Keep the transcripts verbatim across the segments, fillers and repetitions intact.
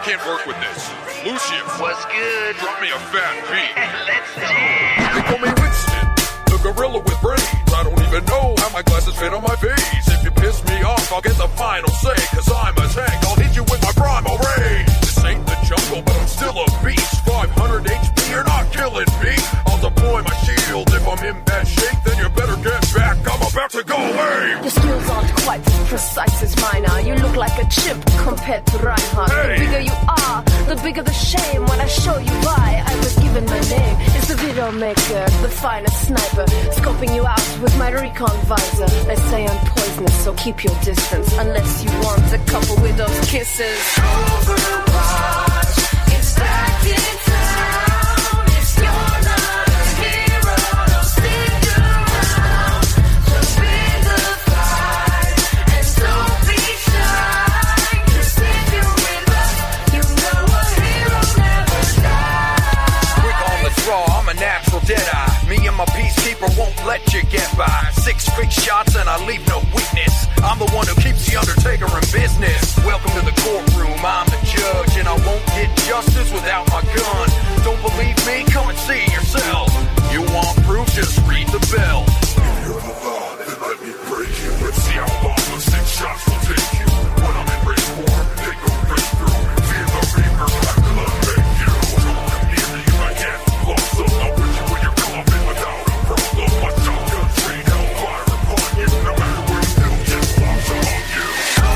can't work with this. Lucius. What's good? Drop me a fat beat. Let's jam. They call me Winston, the gorilla with brains. I don't even know how my glasses fit on my face. If you piss me off, I'll get the final say. Cause I'm a tank, I'll hit you with my primal rage. This ain't the jungle, but I'm still a beast. five hundred H P, you're not killing me. I'll deploy my shield. If I'm in bad shape, then you better get back. I'm about to go away. Your skills aren't quite as precise as mine are. You look like a chimp compared to Reinhardt. Hey. The bigger you are, the bigger the shame. When I show you why, I was given my name. It's the video maker, the finest sniper, scoping you out with my recon visor. They say I'm poisonous, so keep your distance, unless you want a couple with those kisses. Overwatch, it's back in town. If you're not a hero, don't stick around. Jump in the fight and don't be shy. 'Cause if you're with us, you know a hero never dies. Quick on the draw, I'm a natural deadeye. Me and my peacekeeper won't let you get by. Six quick shots and I leave no weakness. I'm the one who keeps the Undertaker in business. Welcome to the courtroom, I'm the judge, and I won't get justice without my gun. Don't believe me? Come and see yourself. You want proof? Just read the bell. If you're the law, then let me break you. Let's see how long those six shots will take you. When I'm in rage form, they go right through. Fear the reaper, I'm gonna make you. Don't come near me, I can't close up. I'll put you in your coffin without a problem. My shotgun train hellfire upon you. No matter where you go, just walks among you.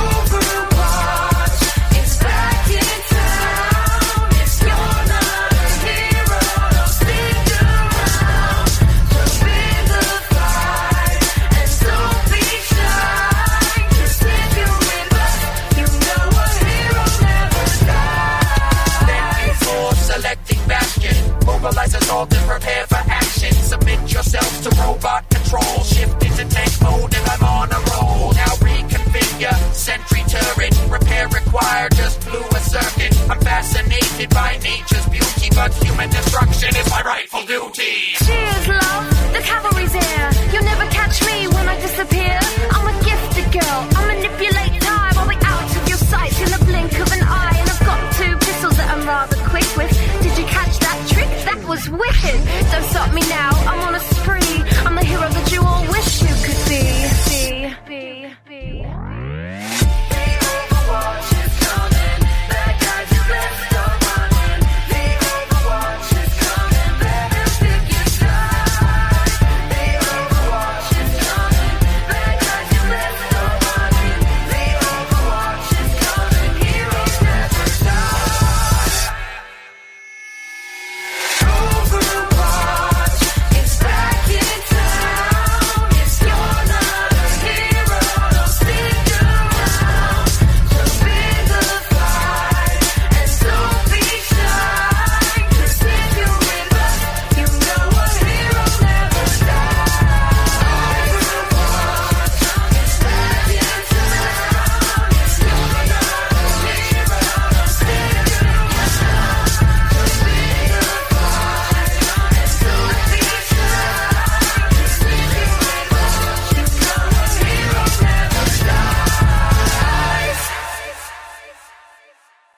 Overwatch, it's back in town. If you're not a hero, don't stick around. Jump in the fight and don't be shy. 'Cause if you're with us, you know a hero never dies. Thank you for selecting Bastion. Mobilizers all to prepare for action. Submit yourselves to robot control. Shift into tank mode and I'm on a roll. Now reconfigure sentry turret. Repair required, just blew a circuit. I'm fascinated by nature's beauty, but human destruction is my rightful duty. Cheers, love. The cavalry's here. You'll never catch me when I disappear. I'm a gifted girl. I manipulate time. I'll be out of your sight in the blink of an eye. And I've got two pistols that I'm rather quick with. Did you catch that trick? That was wicked. Don't stop me now.